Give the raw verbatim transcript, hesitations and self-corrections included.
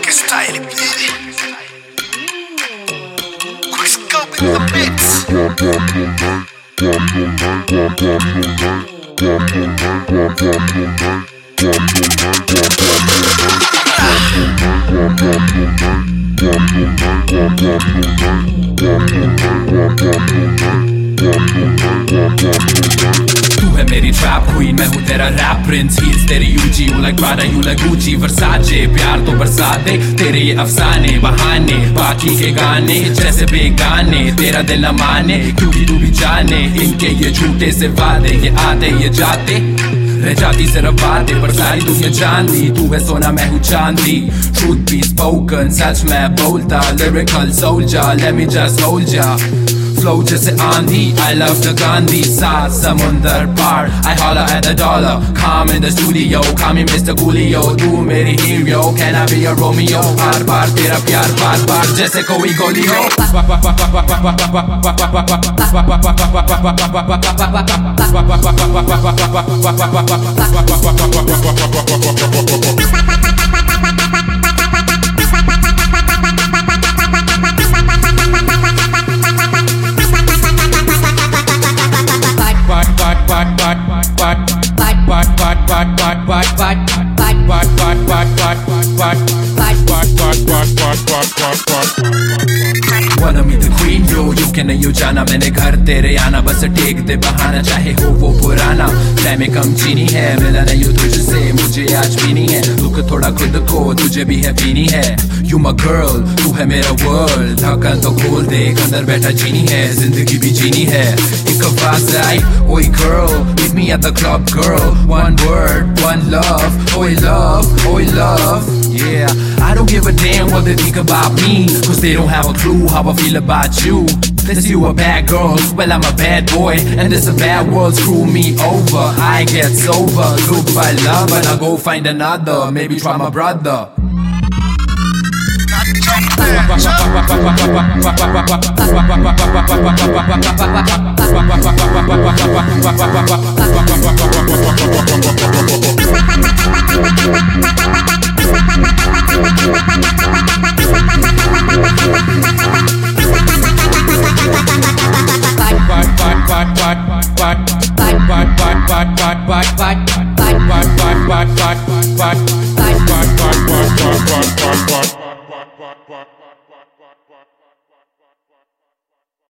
African style, baby. Quick scope in the mix. तू है मेरी ट्रैप क्वीन, मैं हूँ तेरा रैप प्रिंस। हील्स तेरी यूजी, you like Prada, you like Gucci, Versace. प्यार तो बरसा दे, तेरे ये अफसाने बहाने, बाकी के गाने जैसे बेगाने। तेरा दिल न माने क्योंकि तू भी जाने, इनके ये झूठे से वादे, ये आते ये जाते, रह जाती सिर्फ बातें पर सारी दुनिया जानती। तू है सोना मैं हूँ चांदी, truth be spoken, सच मैं बोलता। lyrical soldier, let me just hold ya, flow जैसे आंधी। I love the Gandhi, सात समुंदर पार, I holla at the dollar, calm in the studio, call me Mister Coolio। तू मेरी hero, can I be a Romeo? बार बार तेरा प्यार, बार बार जैसे कोई गोली हो। Wanna meet the queen, yo, you can नहीं जाना मैंने घर तेरे आना, बस टेक दे बहाना, चाहे हो वो पुराना। चाय में कम चीनी है, मिला नहीं हो तुझसे, मुझे आज पीनी है। दुख थोड़ा खुद को, तुझे भी है पीनी है। You my girl, तू है मेरा world, ढक्कन तो खोल दे, अंदर बैठा जीनी है, जिंदगी भी जीनी है। एक आवाज़ आई, ओए girl, meet me at the club girl, one word, one love, ओए love, ओए love, yeah. I don't give a damn what they think about me, cause they don't have a clue how I feel about you. This you a bad girl, well I'm a bad boy, and this a bad world, screw me over. I get sober, look for love, and I'll go find another, maybe try my brother.